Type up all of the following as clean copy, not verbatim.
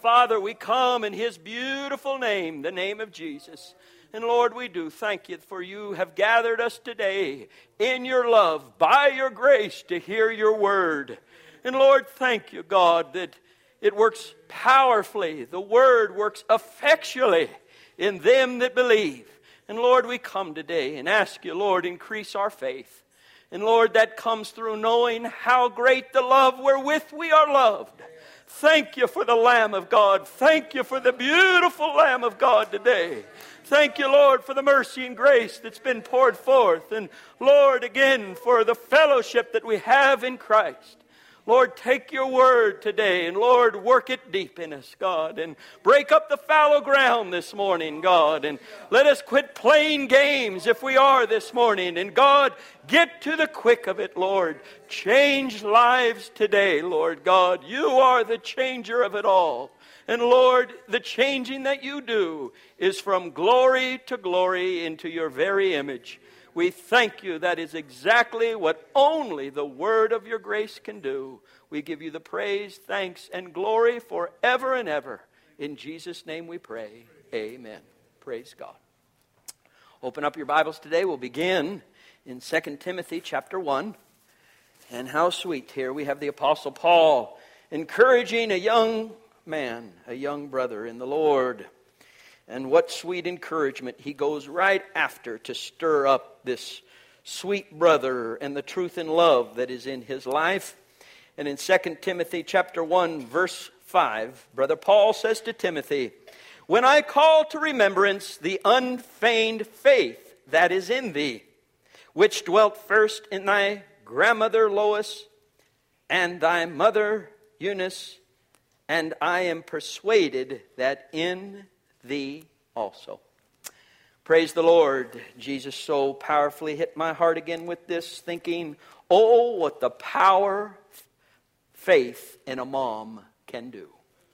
Father, we come in His beautiful name, the name of Jesus. And Lord, we do thank You for You have gathered us today in Your love, by Your grace, to hear Your word. And Lord, thank You, God, that it works powerfully. The word works effectually in them that believe. And Lord, we come today and ask You, Lord, increase our faith. And Lord, that comes through knowing how great the love wherewith we are loved. Thank You for the Lamb of God. Thank You for the beautiful Lamb of God today. Thank You, Lord, for the mercy and grace that's been poured forth. And Lord, again, for the fellowship that we have in Christ. Lord, take Your word today and Lord, work it deep in us, God. And break up the fallow ground this morning, God. And let us quit playing games if we are this morning. And God, get to the quick of it, Lord. Change lives today, Lord God. You are the changer of it all. And Lord, the changing that You do is from glory to glory into Your very image. We thank You. That is exactly what only the word of Your grace can do. We give You the praise, thanks, and glory forever and ever. In Jesus' name we pray. Amen. Praise God. Open up your Bibles today. We'll begin in 2 Timothy chapter 1. And how sweet here we have the Apostle Paul encouraging a young man, a young brother in the Lord. And what sweet encouragement he goes right after to stir up this sweet brother and the truth and love that is in his life. And in 2 Timothy chapter 1 verse 5, Brother Paul says to Timothy, "When I call to remembrance the unfeigned faith that is in thee, which dwelt first in thy grandmother Lois and thy mother Eunice, and I am persuaded that in thee also." Praise the Lord. Jesus so powerfully hit my heart again with this, thinking, oh, what the power faith in a mom can do.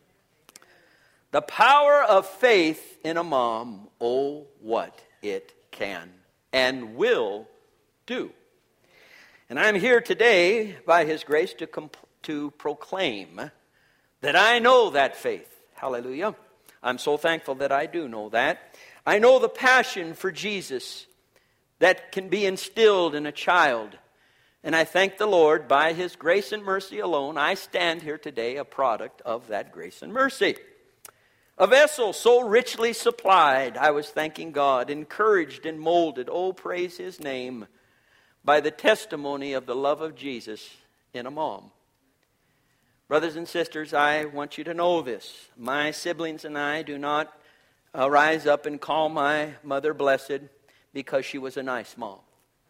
The power of faith in a mom, oh, what it can and will do. And I'm here today, by His grace, to proclaim that I know that faith. Hallelujah. I'm so thankful that I do know that. I know the passion for Jesus that can be instilled in a child. And I thank the Lord, by His grace and mercy alone, I stand here today a product of that grace and mercy. A vessel so richly supplied, I was thanking God, encouraged and molded, oh, praise His name, by the testimony of the love of Jesus in a mom. Brothers and sisters, I want you to know this. My siblings and I do not rise up and call my mother blessed because she was a nice mom.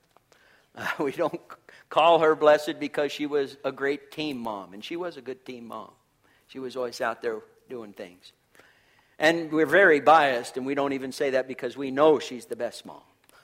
We don't call her blessed because she was a great team mom. And she was a good team mom. She was always out there doing things. And we're very biased, and we don't even say that because we know she's the best mom.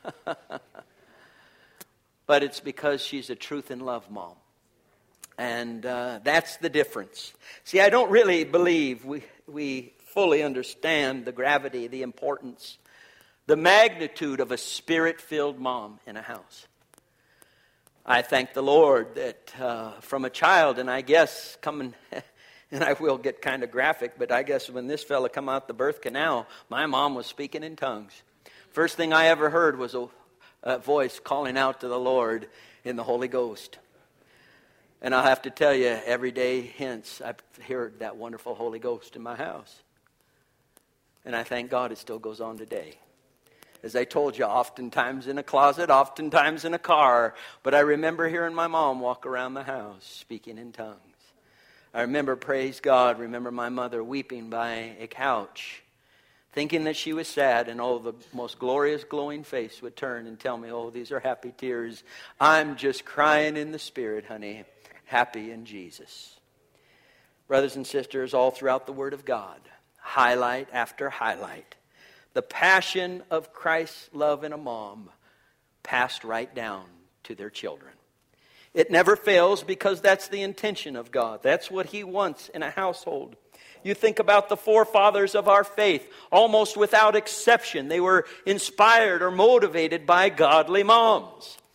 But it's because she's a truth and love mom. And that's the difference. See, I don't really believe we fully understand the gravity, the importance, the magnitude of a spirit-filled mom in a house. I thank the Lord that from a child, and I guess coming, and I will get kind of graphic, but I guess when this fella come out the birth canal, my mom was speaking in tongues. First thing I ever heard was a voice calling out to the Lord in the Holy Ghost. And I'll have to tell you, every day hence, I've heard that wonderful Holy Ghost in my house. And I thank God it still goes on today. As I told you, oftentimes in a closet, oftentimes in a car. But I remember hearing my mom walk around the house speaking in tongues. I remember, praise God, remember my mother weeping by a couch, thinking that she was sad, and oh, the most glorious glowing face would turn and tell me, oh, these are happy tears. I'm just crying in the Spirit, honey. Happy in Jesus. Brothers and sisters, all throughout the Word of God, highlight after highlight, the passion of Christ's love in a mom passed right down to their children. It never fails because that's the intention of God. That's what He wants in a household. You think about the forefathers of our faith, almost without exception, they were inspired or motivated by godly moms.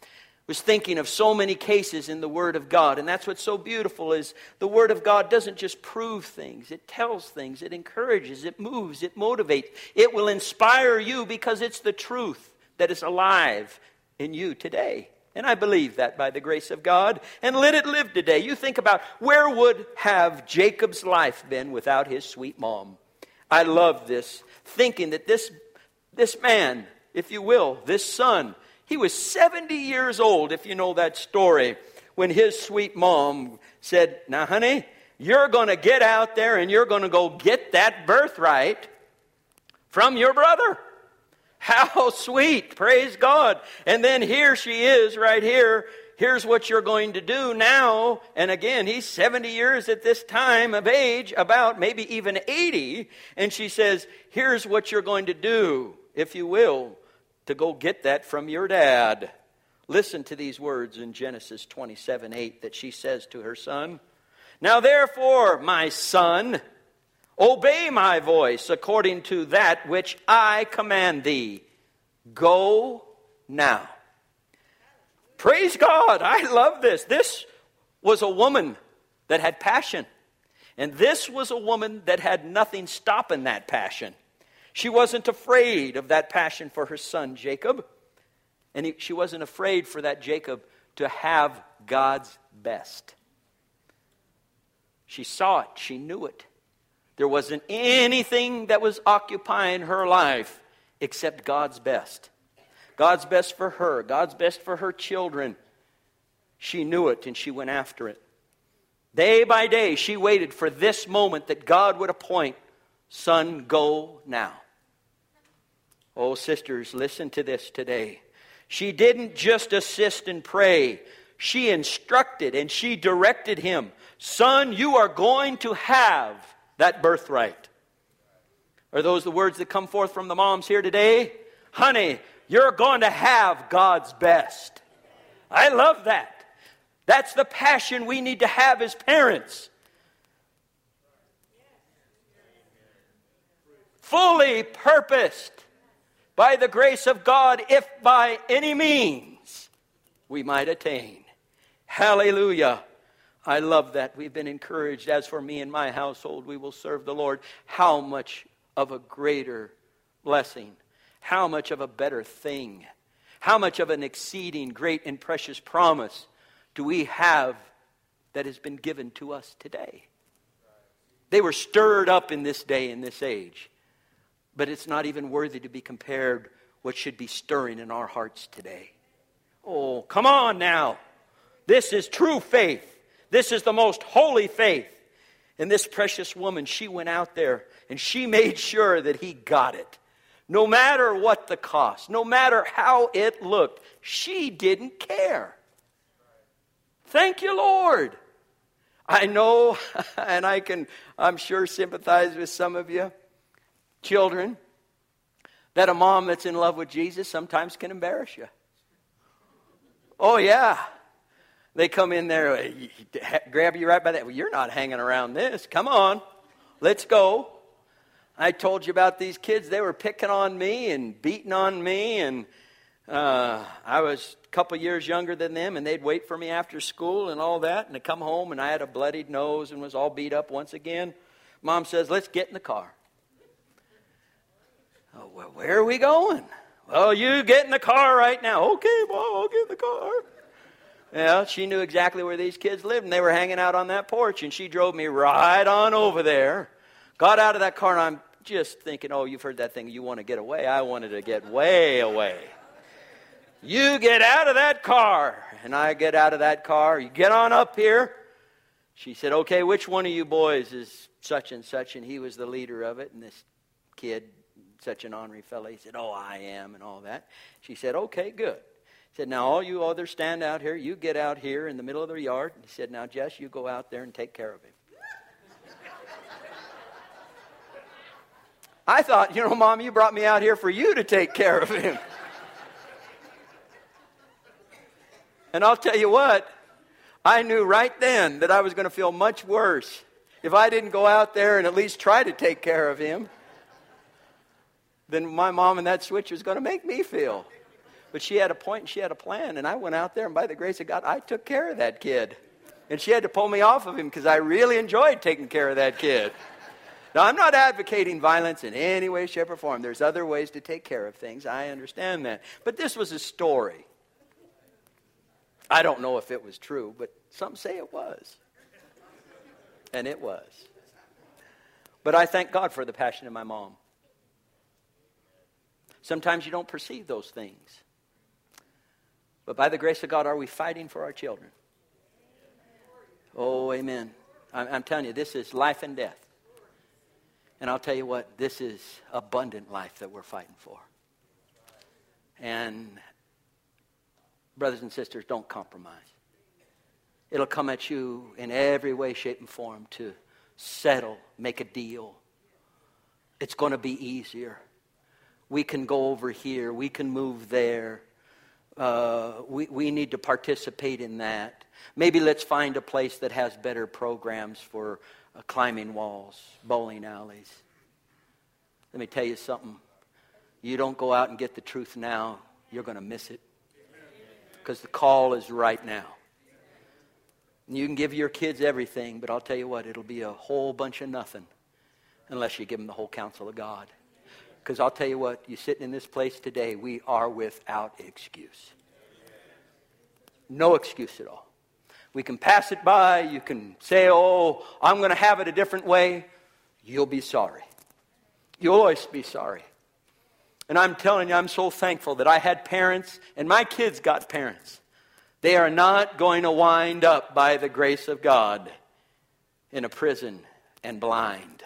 Was thinking of so many cases in the Word of God. And that's what's so beautiful is the Word of God doesn't just prove things. It tells things. It encourages. It moves. It motivates. It will inspire you because it's the truth that is alive in you today. And I believe that by the grace of God. And let it live today. You think about where would have Jacob's life been without his sweet mom? I love this. Thinking that this man, if you will, this son, he was 70 years old, if you know that story, when his sweet mom said, now, honey, you're going to get out there and you're going to go get that birthright from your brother. How sweet. Praise God. And then here she is right here. Here's what you're going to do now. And again, he's 70 years at this time of age, about maybe even 80. And she says, here's what you're going to do, if you will, to go get that from your dad. Listen to these words in Genesis 27:8 that she says to her son. Now therefore, my son, obey my voice according to that which I command thee. Go now. Praise God. I love this. This was a woman that had passion. And this was a woman that had nothing stopping that passion. She wasn't afraid of that passion for her son, Jacob. And she wasn't afraid for that Jacob to have God's best. She saw it. She knew it. There wasn't anything that was occupying her life except God's best. God's best for her. God's best for her children. She knew it and she went after it. Day by day, she waited for this moment that God would appoint. Son, go now. Oh, sisters, listen to this today. She didn't just assist and pray. She instructed and she directed him. Son, you are going to have that birthright. Are those the words that come forth from the moms here today? Honey, you're going to have God's best. I love that. That's the passion we need to have as parents. Fully purposed by the grace of God, if by any means we might attain. Hallelujah. I love that. We've been encouraged. As for me and my household, we will serve the Lord. How much of a greater blessing. How much of a better thing. How much of an exceeding great and precious promise do we have that has been given to us today? They were stirred up in this day, in this age. But it's not even worthy to be compared what should be stirring in our hearts today. Oh, come on now. This is true faith. This is the most holy faith. And this precious woman, she went out there and she made sure that he got it. No matter what the cost, no matter how it looked, she didn't care. Thank you, Lord. I know, and I'm sure sympathize with some of you, children, that a mom that's in love with Jesus sometimes can embarrass you. Oh, yeah. They come in there, grab you right by that. Well, you're not hanging around this. Come on, let's go. I told you about these kids. They were picking on me and beating on me. And I was a couple years younger than them. And they'd wait for me after school and all that. And I'd come home and I had a bloodied nose and was all beat up once again. Mom says, let's get in the car. Oh, well, where are we going? Well, you get in the car right now. Okay, Mom, I'll get in the car. Yeah, she knew exactly where these kids lived, and they were hanging out on that porch, and she drove me right on over there. Got out of that car, and I'm just thinking, oh, you've heard that thing, you want to get away. I wanted to get way away. You get out of that car. And I get out of that car. You get on up here. She said, okay, which one of you boys is such and such? And he was the leader of it, and this kid, such an ornery fellow, he said, oh, I am, and all that. She said, okay, good. He said, now all you others stand out here. You get out here in the middle of the yard. He said, now, Jess, you go out there and take care of him. I thought, Mom, you brought me out here for you to take care of him. And I'll tell you what, I knew right then that I was going to feel much worse if I didn't go out there and at least try to take care of him than my mom and that switch was going to make me feel. But she had a point and she had a plan. And I went out there, and by the grace of God, I took care of that kid. And she had to pull me off of him because I really enjoyed taking care of that kid. Now, I'm not advocating violence in any way, shape, or form. There's other ways to take care of things. I understand that. But this was a story. I don't know if it was true, but some say it was. And it was. But I thank God for the passion of my mom. Sometimes you don't perceive those things. But by the grace of God, are we fighting for our children? Oh, amen. I'm telling you, this is life and death. And I'll tell you what, this is abundant life that we're fighting for. And brothers and sisters, don't compromise. It'll come at you in every way, shape, and form to settle, make a deal. It's going to be easier. We can go over here. We can move there. We need to participate in that. Maybe let's find a place that has better programs for climbing walls, bowling alleys. Let me tell you something. You don't go out and get the truth now, you're going to miss it. Because the call is right now. And you can give your kids everything, but I'll tell you what, it'll be a whole bunch of nothing unless you give them the whole counsel of God. Because I'll tell you what, you sitting in this place today, we are without excuse. No excuse at all. We can pass it by. You can say, oh, I'm going to have it a different way. You'll be sorry. You'll always be sorry. And I'm telling you, I'm so thankful that I had parents, and my kids got parents. They are not going to wind up by the grace of God in a prison and blind.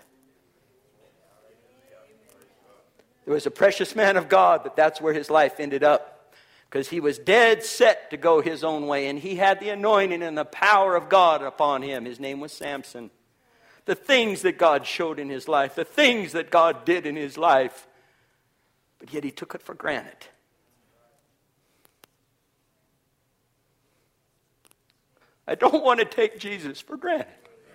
There was a precious man of God, but that's where his life ended up. Because he was dead set to go his own way. And he had the anointing and the power of God upon him. His name was Samson. The things that God showed in his life. The things that God did in his life. But yet he took it for granted. I don't want to take Jesus for granted.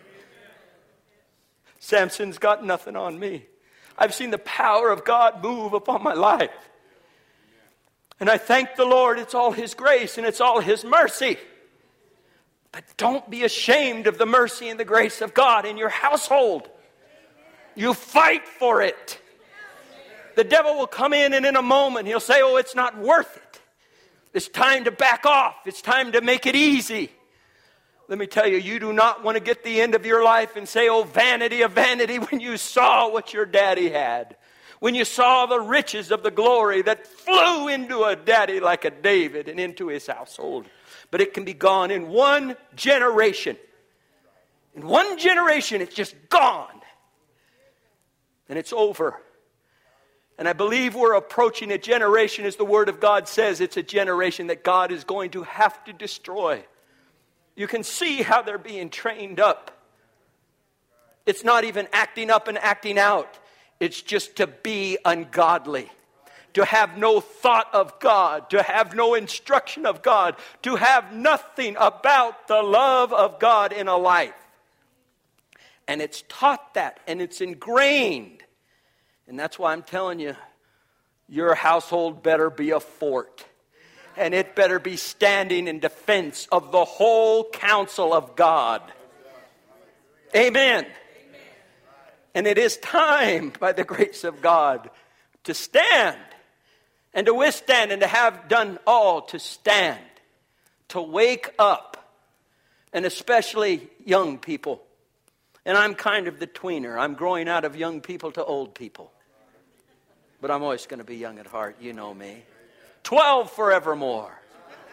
Samson's got nothing on me. I've seen the power of God move upon my life. And I thank the Lord, it's all His grace and it's all His mercy. But don't be ashamed of the mercy and the grace of God in your household. You fight for it. The devil will come in and in a moment he'll say, oh, it's not worth it. It's time to back off. It's time to make it easy. Let me tell you, you do not want to get the end of your life and say, oh, vanity of vanity, when you saw what your daddy had. When you saw the riches of the glory that flew into a daddy like a David and into his household. But it can be gone in one generation. In one generation, it's just gone. And it's over. And I believe we're approaching a generation, as the Word of God says, it's a generation that God is going to have to destroy. You can see how they're being trained up. It's not even acting up and acting out. It's just to be ungodly, to have no thought of God, to have no instruction of God, to have nothing about the love of God in a life. And it's taught that, and it's ingrained. And that's why I'm telling you, your household better be a fort. And it better be standing in defense of the whole counsel of God. Amen. And it is time, by the grace of God, to stand and to withstand and to have done all to stand, to wake up, and especially young people. And I'm kind of the tweener. I'm growing out of young people to old people. But I'm always going to be young at heart. You know me. 12 forevermore.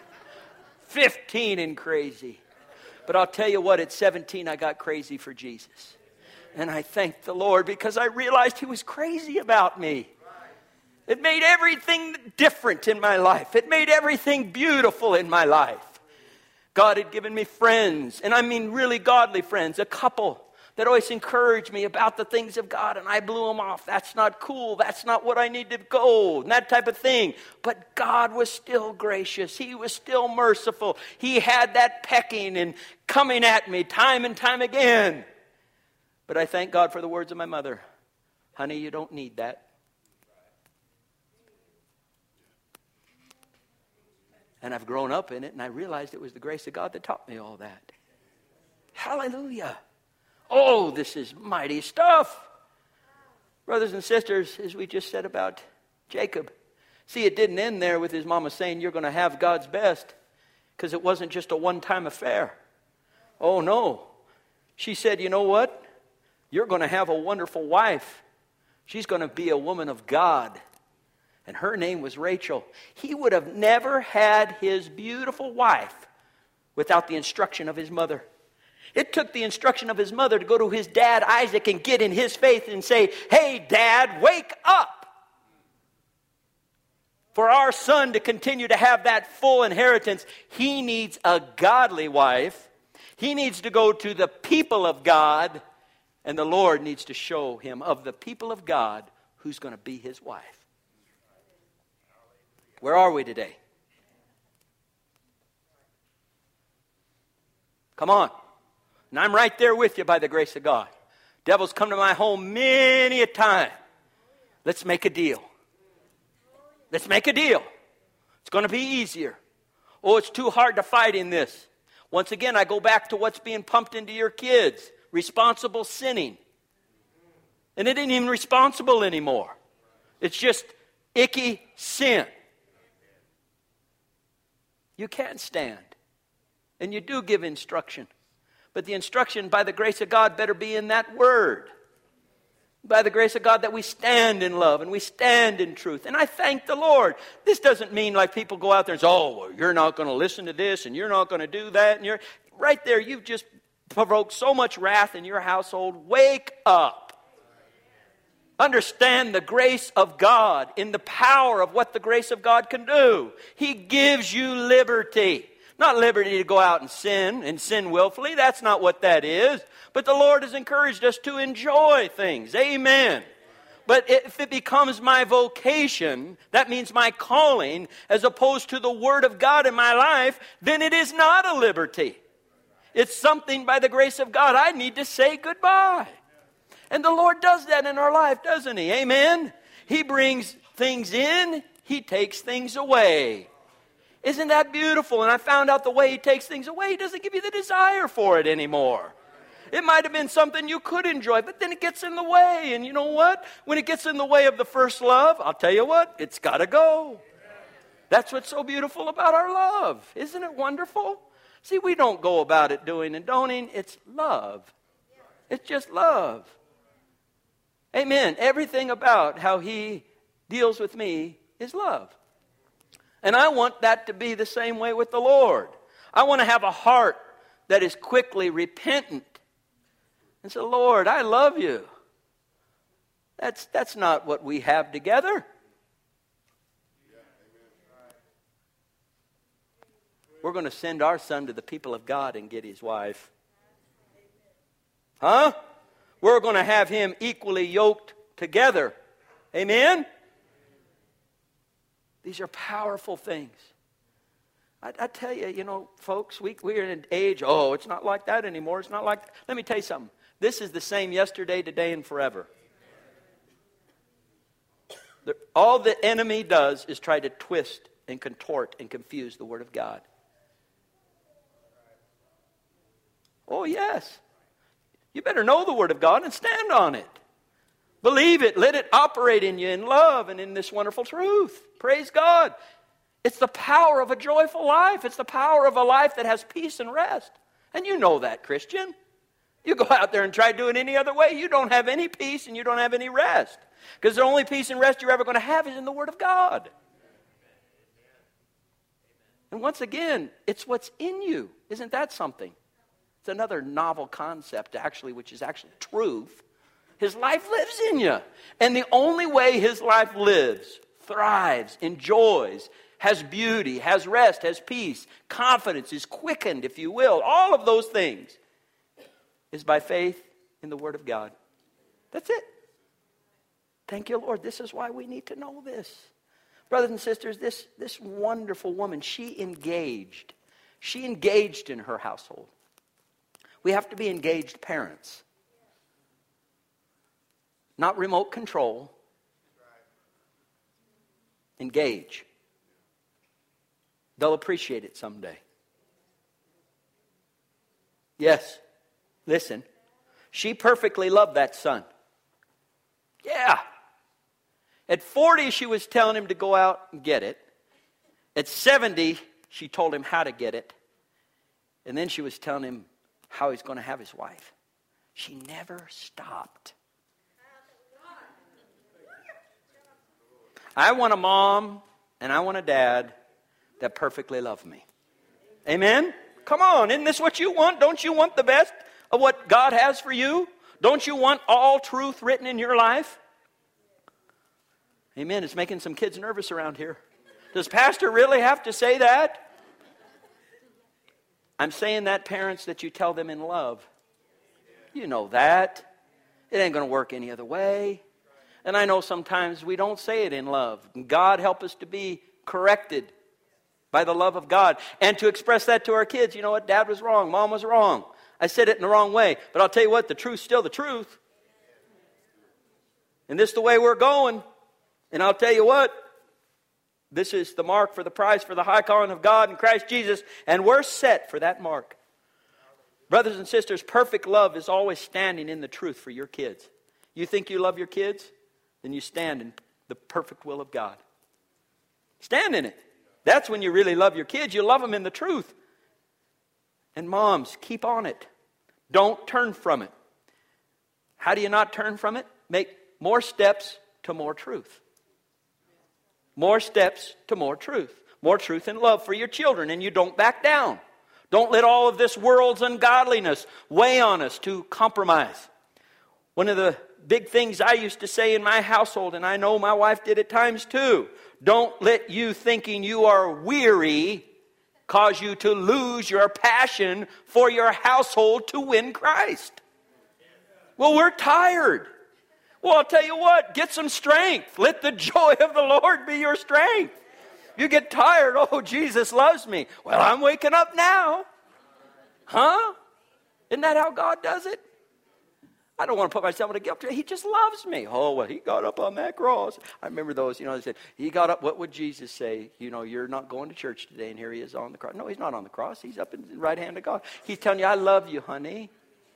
15 and crazy. But I'll tell you what, at 17 I got crazy for Jesus. And I thank the Lord because I realized He was crazy about me. It made everything different in my life. It made everything beautiful in my life. God had given me friends, and I mean really godly friends, a couple that always encouraged me about the things of God, and I blew them off. That's not cool. That's not what I need to go, and that type of thing. But God was still gracious. He was still merciful. He had that pecking and coming at me time and time again. But I thank God for the words of my mother. Honey, you don't need that. And I've grown up in it, and I realized it was the grace of God that taught me all that. Hallelujah. Oh, this is mighty stuff. Brothers and sisters, as we just said about Jacob, see, it didn't end there with his mama saying, you're going to have God's best, because it wasn't just a one-time affair. Oh, no. She said, you know what? You're going to have a wonderful wife. She's going to be a woman of God. And her name was Rachel. He would have never had his beautiful wife without the instruction of his mother. It took the instruction of his mother to go to his dad, Isaac, and get in his faith and say, hey, Dad, wake up. For our son to continue to have that full inheritance, he needs a godly wife. He needs to go to the people of God, and the Lord needs to show him of the people of God who's going to be his wife. Where are we today? Come on. And I'm right there with you by the grace of God. Devil's come to my home many a time. Let's make a deal. Let's make a deal. It's going to be easier. Oh, it's too hard to fight in this. Once again, I go back to what's being pumped into your kids. Responsible sinning. And it ain't even responsible anymore. It's just icky sin. You can't stand. And you do give instruction. But the instruction, by the grace of God, better be in that word. By the grace of God, that we stand in love and we stand in truth. And I thank the Lord. This doesn't mean like people go out there and say, oh, well, you're not going to listen to this and you're not going to do that. And you're right there, you've just provoked so much wrath in your household. Wake up. Understand the grace of God in the power of what the grace of God can do. He gives you liberty. Not liberty to go out and sin willfully. That's not what that is. But the Lord has encouraged us to enjoy things. Amen. But if it becomes my vocation, that means my calling, as opposed to the Word of God in my life, then it is not a liberty. It's something by the grace of God I need to say goodbye. And the Lord does that in our life, doesn't He? Amen? He brings things in, He takes things away. Isn't that beautiful? And I found out the way He takes things away, He doesn't give you the desire for it anymore. It might have been something you could enjoy, but then it gets in the way. And you know what? When it gets in the way of the first love, I'll tell you what, it's got to go. That's what's so beautiful about our love. Isn't it wonderful? See, we don't go about it doing and don'ting. It's love. It's just love. Amen. Everything about how He deals with me is love. And I want that to be the same way with the Lord. I want to have a heart that is quickly repentant. And say, Lord, I love you. That's not what we have together. We're going to send our son to the people of God and get his wife. Huh? We're going to have him equally yoked together. Amen? These are powerful things. I tell you, you know, folks, we're in an age, oh, it's not like that anymore. It's not like that. Let me tell you something. This is the same yesterday, today, and forever. All the enemy does is try to twist and contort and confuse the Word of God. Oh, yes. You better know the Word of God and stand on it. Believe it. Let it operate in you in love and in this wonderful truth. Praise God. It's the power of a joyful life. It's the power of a life that has peace and rest. And you know that, Christian. You go out there and try to do it any other way, you don't have any peace and you don't have any rest. Because the only peace and rest you're ever going to have is in the Word of God. And once again, it's what's in you. Isn't that something? It's another novel concept, actually, which is actually truth. His life lives in you. And the only way his life lives, thrives, enjoys, has beauty, has rest, has peace, confidence, is quickened, if you will, all of those things, is by faith in the Word of God. That's it. Thank you, Lord. This is why we need to know this. Brothers and sisters, this wonderful woman, she engaged. She engaged in her household. We have to be engaged parents. Not remote control. Engage. they'll appreciate it someday. Yes, listen. She perfectly loved that son. Yeah. At 40, she was telling him to go out and get it. At 70, she told him how to get it. And then she was telling him how he's going to have his wife. She never stopped. I want a mom and I want a dad that perfectly love me. Amen? Come on, isn't this what you want? Don't you want the best of what God has for you? Don't you want all truth written in your life? Amen. It's making some kids nervous around here. Does pastor really have to say that? I'm saying that, parents, that you tell them in love. You know that. It ain't going to work any other way. And I know sometimes we don't say it in love. God help us to be corrected by the love of God. And to express that to our kids. You know what? Dad was wrong. Mom was wrong. I said it in the wrong way. But I'll tell you what, the truth's still the truth. And this is the way we're going. And I'll tell you what, this is the mark for the prize for the high calling of God in Christ Jesus. And we're set for that mark. Brothers and sisters, perfect love is always standing in the truth for your kids. You think you love your kids? Then you stand in the perfect will of God. Stand in it. That's when you really love your kids. You love them in the truth. And moms, keep on it. Don't turn from it. How do you not turn from it? Make more steps to more truth. More steps to more truth. More truth and love for your children. And you don't back down. Don't let all of this world's ungodliness weigh on us to compromise. One of the big things I used to say in my household, and I know my wife did at times too, don't let you thinking you are weary cause you to lose your passion for your household to win Christ. Well, we're tired. Well, I'll tell you what, get some strength. Let the joy of the Lord be your strength. You get tired, oh, Jesus loves me. Well, I'm waking up now. Huh? Isn't that how God does it? I don't want to put myself in a guilt. He just loves me. Oh, well, he got up on that cross. I remember those, they said, he got up. What would Jesus say? You're not going to church today, and here he is on the cross. No, he's not on the cross. He's up in the right hand of God. He's telling you, I love you, honey.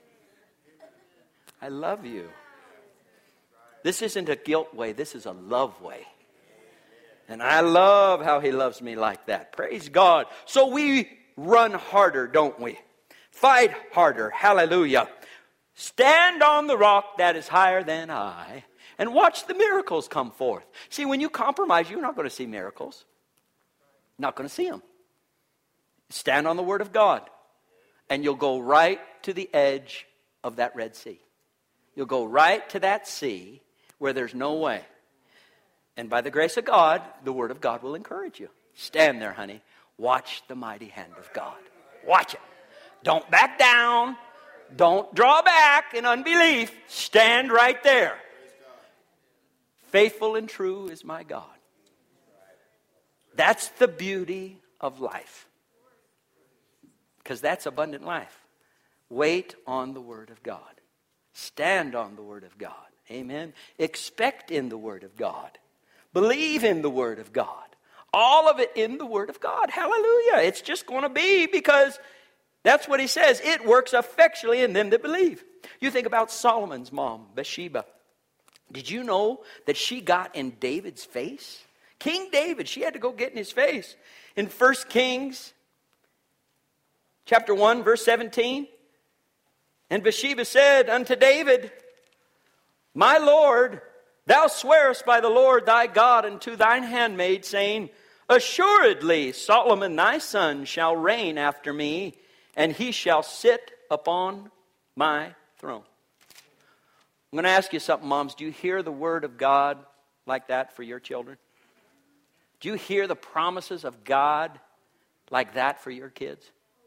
I love you. This isn't a guilt way. This is a love way. And I love how he loves me like that. Praise God. So we run harder, don't we? Fight harder. Hallelujah. Stand on the rock that is higher than I and watch the miracles come forth. See, when you compromise, you're not going to see miracles. Not going to see them. Stand on the Word of God and you'll go right to the edge of that Red Sea. You'll go right to that sea where there's no way. And by the grace of God, the Word of God will encourage you. Stand there, honey. Watch the mighty hand of God. Watch it. Don't back down. Don't draw back in unbelief. Stand right there. Faithful and true is my God. That's the beauty of life. Because that's abundant life. Wait on the Word of God. Stand on the Word of God. Amen. Expect in the Word of God. Believe in the Word of God. All of it in the Word of God. Hallelujah. It's just going to be because that's what he says. It works effectually in them that believe. You think about Solomon's mom, Bathsheba. Did you know that she got in David's face? King David, she had to go get in his face. In 1 Kings chapter 1, verse 17. And Bathsheba said unto David, My Lord, thou swearest by the Lord thy God unto thine handmaid, saying, Assuredly Solomon thy son shall reign after me, and he shall sit upon my throne. I'm going to ask you something, moms. Do you hear the word of God like that for your children? Do you hear the promises of God like that for your kids?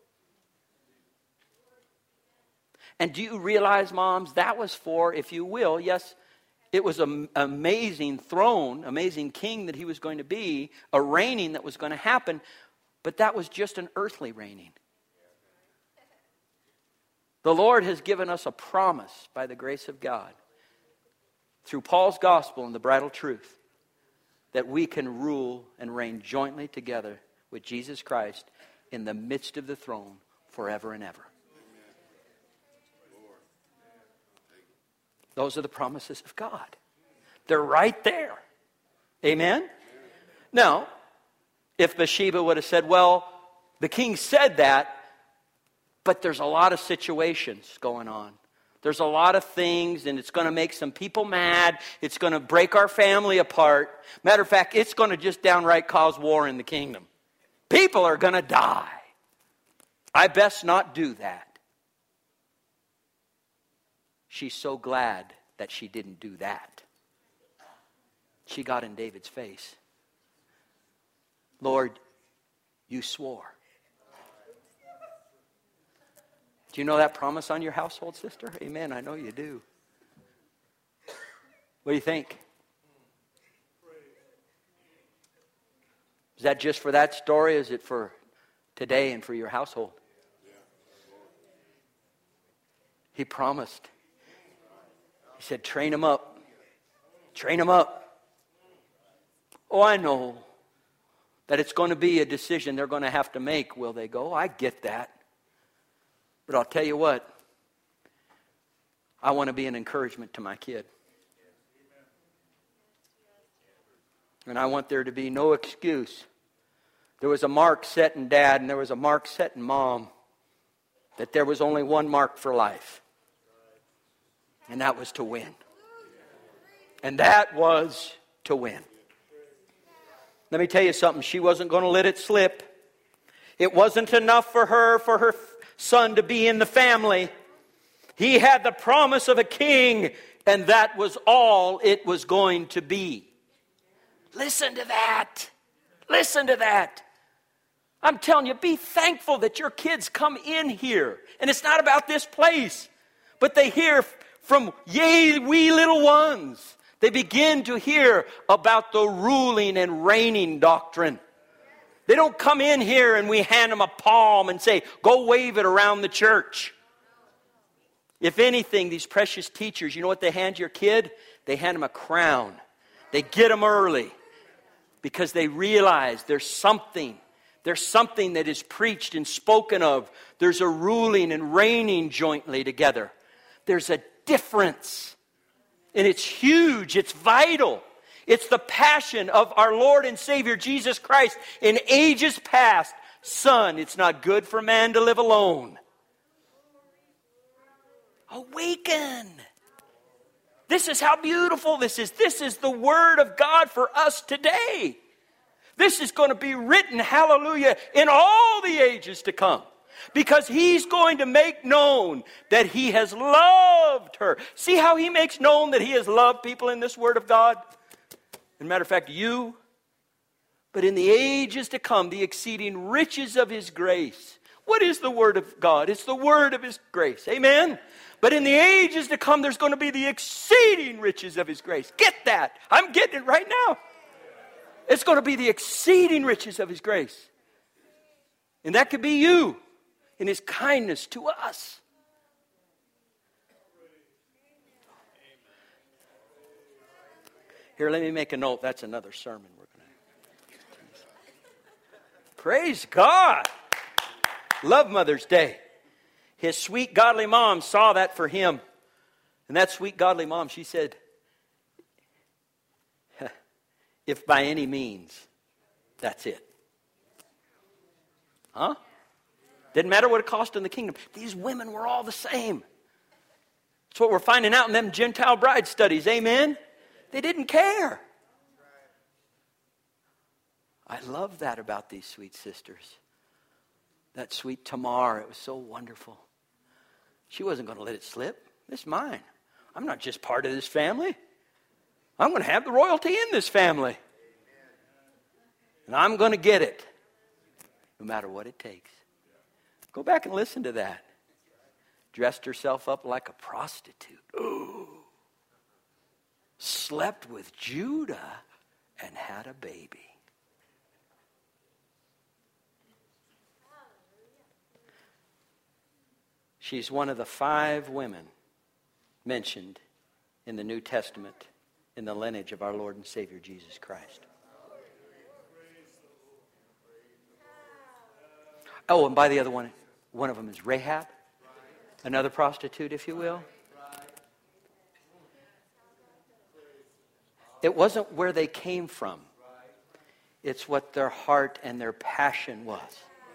And do you realize, moms, that was for, if you will, yes, it was an amazing throne, amazing king that he was going to be, a reigning that was going to happen, but that was just an earthly reigning. The Lord has given us a promise by the grace of God through Paul's gospel and the bridal truth that we can rule and reign jointly together with Jesus Christ in the midst of the throne forever and ever. Those are the promises of God. They're right there. Amen? Now, if Bathsheba would have said, well, the king said that, but there's a lot of situations going on. There's a lot of things, and it's going to make some people mad. It's going to break our family apart. Matter of fact, it's going to just downright cause war in the kingdom. People are going to die. I best not do that. She's so glad that she didn't do that. She got in David's face. Lord, you swore. Do you know that promise on your household, sister? Amen. I know you do. What do you think? Is that just for that story? Is it for today and for your household? He promised. He said, train them up. Train them up. Oh, I know that it's going to be a decision they're going to have to make. Will they go? I get that. But I'll tell you what. I want to be an encouragement to my kid. And I want there to be no excuse. There was a mark set in Dad and there was a mark set in Mom. That there was only one mark for life. And that was to win. And that was to win. Let me tell you something. She wasn't going to let it slip. It wasn't enough for her son to be in the family. He had the promise of a king, and that was all it was going to be. Listen to that. Listen to that. I'm telling you, be thankful that your kids come in here. And it's not about this place, but they hear from yea, wee little ones. They begin to hear about the ruling and reigning doctrine. They don't come in here and we hand them a palm and say, go wave it around the church. If anything, these precious teachers, you know what they hand your kid? They hand them a crown. They get them early because they realize there's something that is preached and spoken of. There's a ruling and reigning jointly together. There's a difference. And it's huge. It's vital. It's the passion of our Lord and Savior Jesus Christ in ages past. Son, it's not good for man to live alone. Awaken. This is how beautiful this is. This is the Word of God for us today. This is going to be written, hallelujah, in all the ages to come. Because He's going to make known that He has loved her. See how He makes known that He has loved people in this Word of God? As a matter of fact, you. But in the ages to come, the exceeding riches of His grace. What is the Word of God? It's the Word of His grace. Amen? But in the ages to come, there's going to be the exceeding riches of His grace. Get that. I'm getting it right now. It's going to be the exceeding riches of His grace. And that could be you in His kindness to us. Here, let me make a note. That's another sermon we're going to. Praise God. Love Mother's Day. His sweet godly mom saw that for him. And that sweet godly mom, she said, if by any means, that's it. Huh? Didn't matter what it cost in the kingdom. These women were all the same. That's what we're finding out in them Gentile bride studies. Amen? They didn't care. I love that about these sweet sisters. That sweet Tamar, it was so wonderful. She wasn't going to let it slip. This is mine. I'm not just part of this family. I'm going to have the royalty in this family. And I'm going to get it. No matter what it takes. Go back and listen to that. Dressed herself up like a prostitute. Ooh. Slept with Judah and had a baby. She's one of the 5 women mentioned in the New Testament in the lineage of our Lord and Savior Jesus Christ. Oh, and by the other one of them is Rahab, another prostitute, if you will. It wasn't where they came from. It's what their heart and their passion was.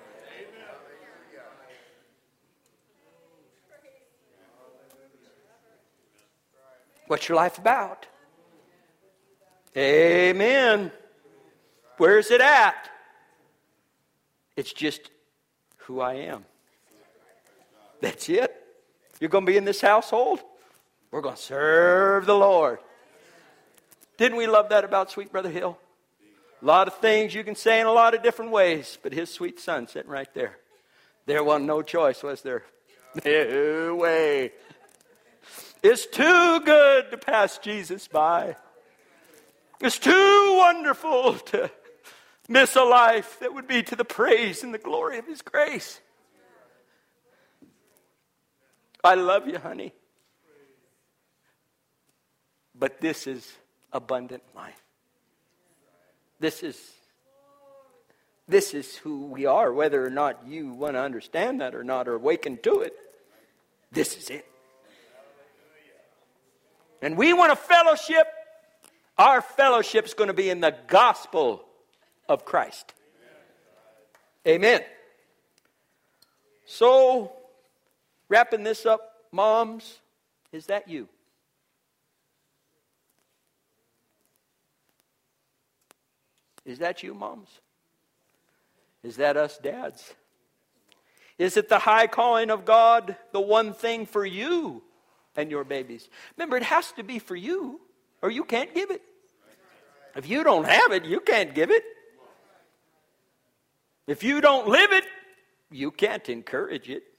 What's your life about? Amen. Where's it at? It's just who I am. That's it. You're going to be in this household? We're going to serve the Lord. Didn't we love that about sweet Brother Hill? A lot of things you can say in a lot of different ways, but his sweet son sitting right there. There wasn't no choice, was there? No way. It's too good to pass Jesus by. It's too wonderful to miss a life that would be to the praise and the glory of His grace. I love you, honey. But this is abundant life. This is who we are, whether or not you want to understand that or not, or awaken to it. This is it. And we want a fellowship. Our fellowship is going to be in the gospel of Christ. Amen. So, wrapping this up, moms, is that you? Is that you, moms? Is that us, dads? Is it the high calling of God, the one thing for you and your babies? Remember, it has to be for you, or you can't give it. If you don't have it, you can't give it. If you don't live it, you can't encourage it.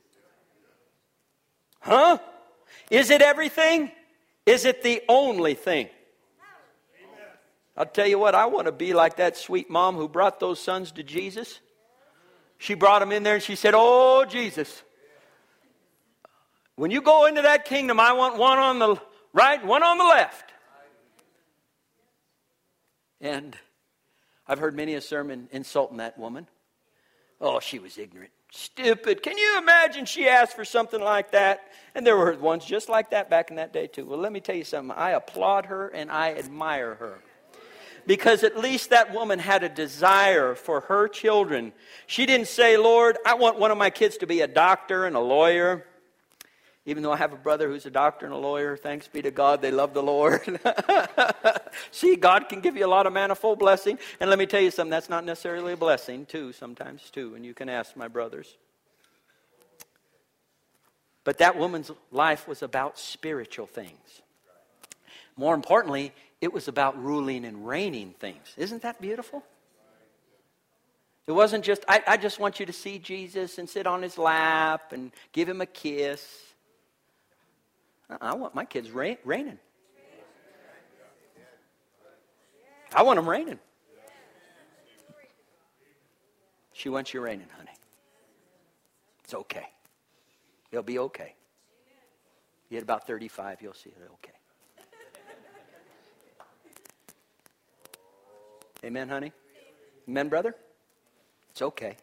Huh? Is it everything? Is it the only thing? I'll tell you what, I want to be like that sweet mom who brought those sons to Jesus. She brought them in there and she said, "Oh, Jesus, when you go into that kingdom, I want one on the right, one on the left." And I've heard many a sermon insulting that woman. Oh, she was ignorant. Stupid. Can you imagine she asked for something like that? And there were ones just like that back in that day too. Well, let me tell you something. I applaud her and I admire her. Because at least that woman had a desire for her children. She didn't say, "Lord, I want one of my kids to be a doctor and a lawyer." Even though I have a brother who's a doctor and a lawyer, thanks be to God, they love the Lord. See, God can give you a lot of manifold blessing. And let me tell you something, that's not necessarily a blessing, too, sometimes, too. And you can ask my brothers. But that woman's life was about spiritual things. More importantly, it was about ruling and reigning things. Isn't that beautiful? It wasn't just, I just want you to see Jesus and sit on His lap and give Him a kiss. I want my kids reigning. I want them reigning. She wants you reigning, honey. It's okay. It'll be okay. You get about 35, you'll see it okay. Amen, honey? Amen, brother? It's okay.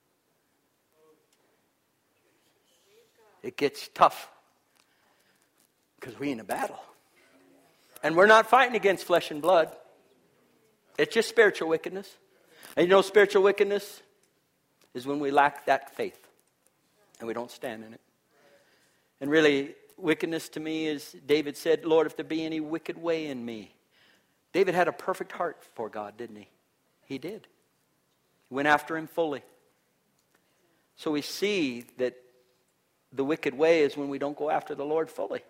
It gets tough because we're in a battle. And we're not fighting against flesh and blood. It's just spiritual wickedness. And you know, spiritual wickedness is when we lack that faith and we don't stand in it. And really, wickedness to me is, David said, "Lord, if there be any wicked way in me." David had a perfect heart for God, didn't he? He did. He went after Him fully. So we see that the wicked way is when we don't go after the Lord fully.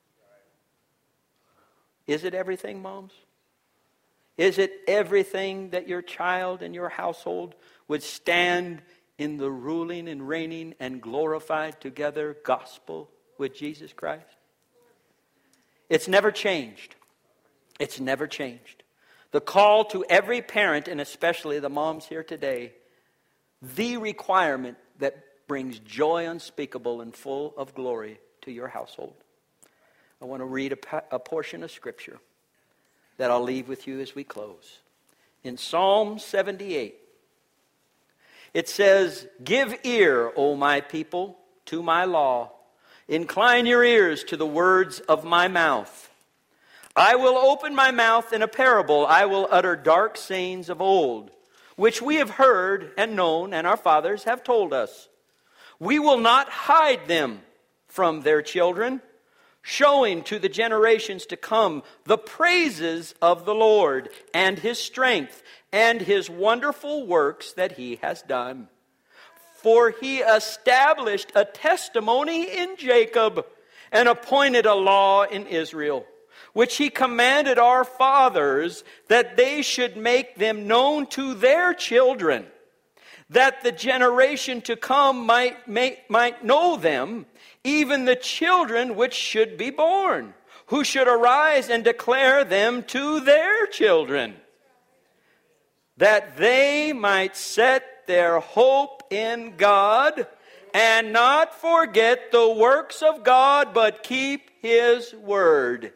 Is it everything, moms? Is it everything that your child and your household would stand in the ruling and reigning and glorified together gospel with Jesus Christ? It's never changed. It's never changed. The call to every parent, and especially the moms here today, the requirement that brings joy unspeakable and full of glory to your household. I want to read a portion of Scripture that I'll leave with you as we close. In Psalm 78, It says, "Give ear, O my people, to my law. Incline your ears to the words of my mouth. I will open my mouth in a parable. I will utter dark sayings of old, which we have heard and known, and our fathers have told us. We will not hide them from their children, showing to the generations to come the praises of the Lord and His strength and His wonderful works that He has done. For He established a testimony in Jacob and appointed a law in Israel, which He commanded our fathers that they should make them known to their children, that the generation to come might know them, even the children which should be born, who should arise and declare them to their children, that they might set their hope in God and not forget the works of God, but keep His word."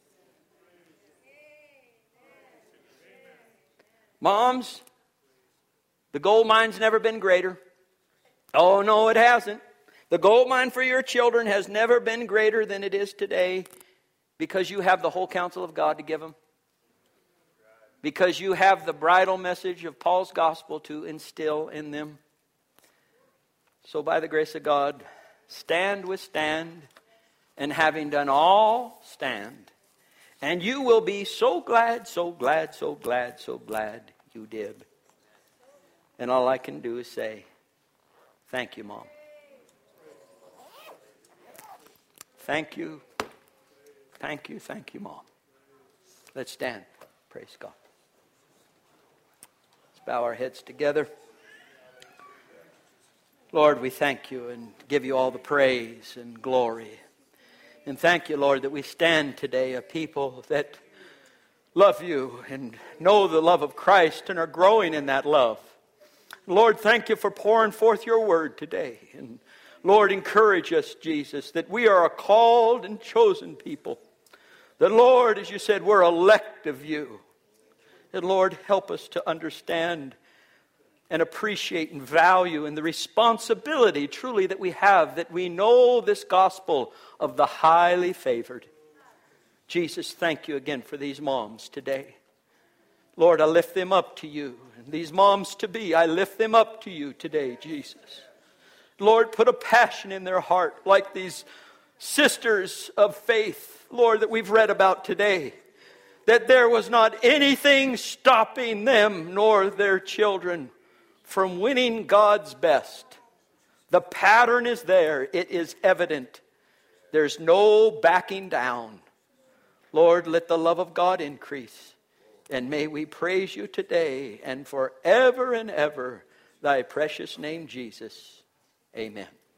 Moms, the gold mine's never been greater. Oh, no, it hasn't. The gold mine for your children has never been greater than it is today, because you have the whole counsel of God to give them. Because you have the bridal message of Paul's gospel to instill in them. So by the grace of God, stand withstand, and having done all, stand. And you will be so glad, so glad, so glad, so glad you did. And all I can do is say, thank you, Mom. Thank you. Thank you, thank you, Mom. Let's stand. Praise God. Let's bow our heads together. Lord, we thank you and give you all the praise and glory. And thank you, Lord, that we stand today a people that love you and know the love of Christ and are growing in that love. Lord, thank you for pouring forth your word today. And Lord, encourage us, Jesus, that we are a called and chosen people. That, Lord, as you said, we're elect of you. And Lord, help us to understand and appreciate and value and the responsibility truly that we have, that we know this gospel of the highly favored. Jesus, thank you again for these moms today. Lord, I lift them up to you. And these moms to be, I lift them up to you today, Jesus. Lord, put a passion in their heart like these sisters of faith, Lord, that we've read about today. That there was not anything stopping them nor their children from winning God's best. The pattern is there. It is evident. There's no backing down. Lord, let the love of God increase. And may we praise you today and forever and ever. Thy precious name, Jesus. Amen.